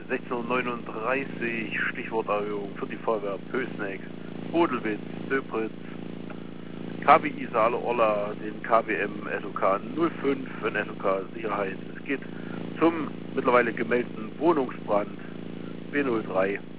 1639, Stichworterhöhung für die Feuerwehr Pößneck, Bodelwitz, Döbritz, KWI Saale-Orla, den KWM SOK 05 von SOK Sicherheit. Es geht zum mittlerweile gemeldeten Wohnungsbrand B03.